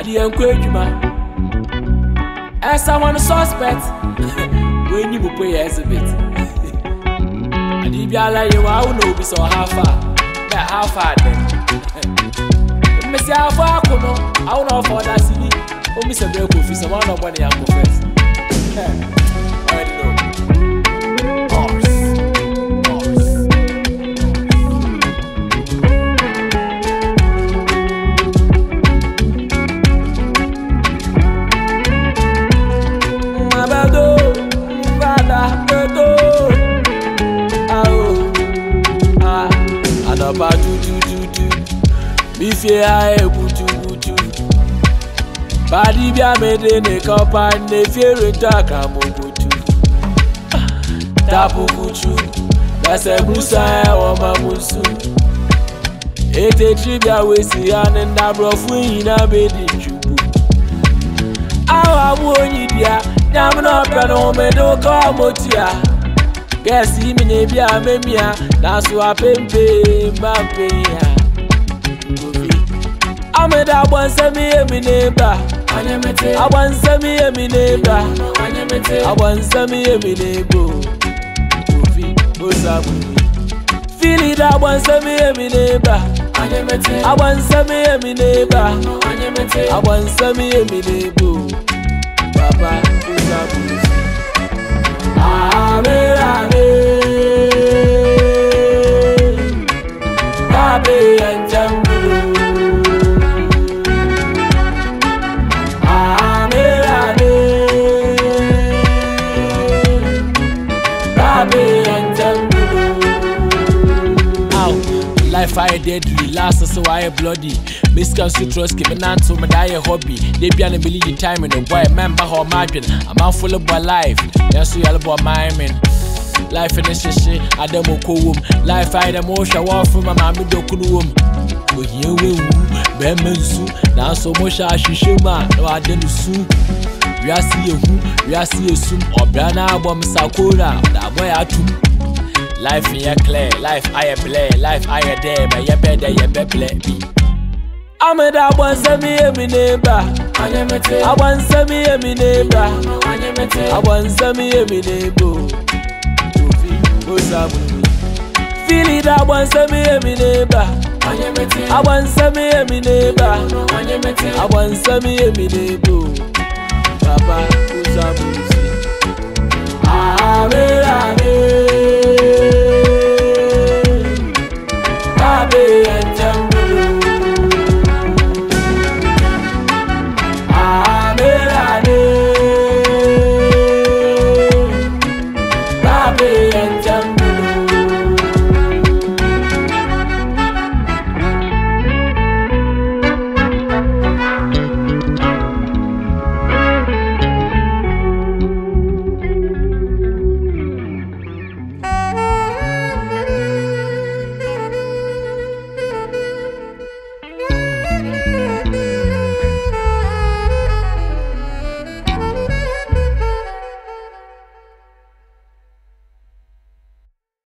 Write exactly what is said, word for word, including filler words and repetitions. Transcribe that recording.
the encouragement. As someone suspect, when you pay as a bit. And if you are like you, I will know be so how far. But how far then? Mister how far I know, I will not for that city. Oh, Mister Break office, I want nobody I go first. Already know. Horse. Horse. Mabado, Mabada, Beto. Ah, ah, Adaba do do do do. Bifie ae butu butu. Badi bia mede ne kopa ne fiere taka mobutu. Tapu kuchu, nase brusa e o mamusu. Ete tribia wesi anenda brofu yina bedi chubu. Awa wonyi dia, nyamno peno medo ko motia. Gesi mi ne bia memia, naso apempe mbape ya. Ameda abwansemi emi neba. Abwansemi emi neba. Abwansemi emi nebo. Kofi osabu. Fili da abwansemi emi neba. Abwansemi emi neba. Abwansemi emi nebo. Baba osabu. Ame ame. Abe anjambu. Life I deadly, last so I bloody. Miss Trust give me to my die hobby. They be an ability time in the boy, member how margin. I'm out full of my life. Yes, we all about my man. Life in this shit, I don't know. Life I the motion walk from my mammy dokunum. But here we woo, Bemensu. Now so much I should show man, no I didn't sue. We are see a who, we are see a soon, or Brana bomb Sakura, that boy I too. Life in your clear, life I play, life I there, but you better, you better play me. I'm a da one semi emi neighbor. I want semi emi neighbor. I want semi emi neighbor. Feel it, I want semi emi neighbor. I want semi emi neighbor. I want semi emi neighbor. Papa, who's up? Ame, ame.